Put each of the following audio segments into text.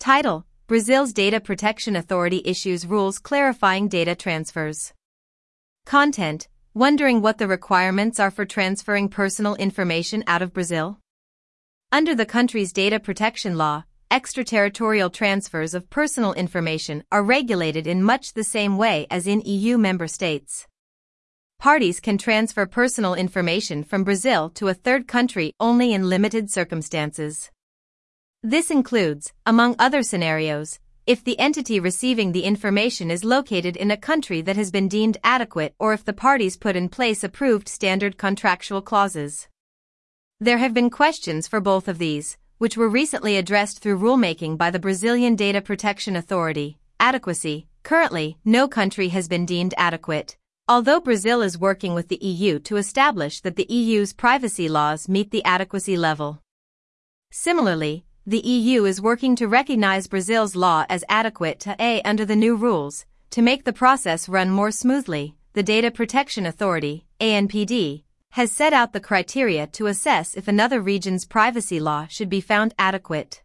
Title: Brazil's Data Protection Authority issues rules clarifying data transfers. Content: wondering what the requirements are for transferring personal information out of Brazil? Under the country's data protection law, extraterritorial transfers of personal information are regulated in much the same way as in EU member states. Parties can transfer personal information from Brazil to a third country only in limited circumstances. This includes, among other scenarios, if the entity receiving the information is located in a country that has been deemed adequate or if the parties put in place approved standard contractual clauses. There have been questions for both of these, which were recently addressed through rulemaking by the Brazilian Data Protection Authority. Adequacy: currently, no country has been deemed adequate, although Brazil is working with the EU to establish that the EU's privacy laws meet the adequacy level. Similarly, the EU is working to recognize Brazil's law as adequate to A under the new rules. To make the process run more smoothly, the Data Protection Authority, ANPD, has set out the criteria to assess if another region's privacy law should be found adequate.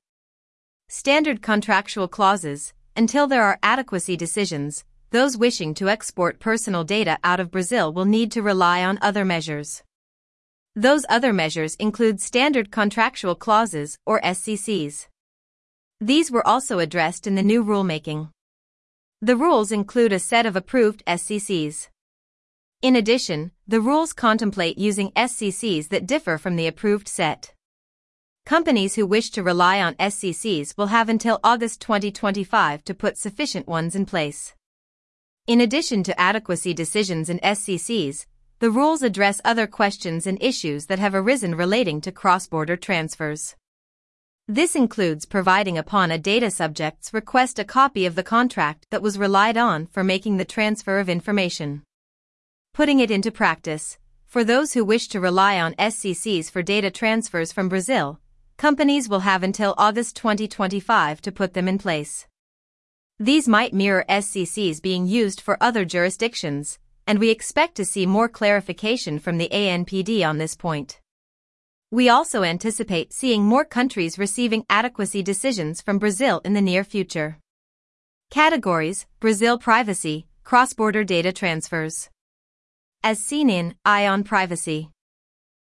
Standard contractual clauses: until there are adequacy decisions, those wishing to export personal data out of Brazil will need to rely on other measures. Those other measures include standard contractual clauses, or SCCs. These were also addressed in the new rulemaking. The rules include a set of approved SCCs. In addition, the rules contemplate using SCCs that differ from the approved set. Companies who wish to rely on SCCs will have until August 2025 to put sufficient ones in place. In addition to adequacy decisions and SCCs, the rules address other questions and issues that have arisen relating to cross-border transfers. This includes providing upon a data subject's request a copy of the contract that was relied on for making the transfer of information. Putting it into practice: for those who wish to rely on SCCs for data transfers from Brazil, companies will have until August 2025 to put them in place. These might mirror SCCs being used for other jurisdictions, and we expect to see more clarification from the ANPD on this point. We also anticipate seeing more countries receiving adequacy decisions from Brazil in the near future. Categories: Brazil privacy, cross-border data transfers. As seen in Eye on Privacy.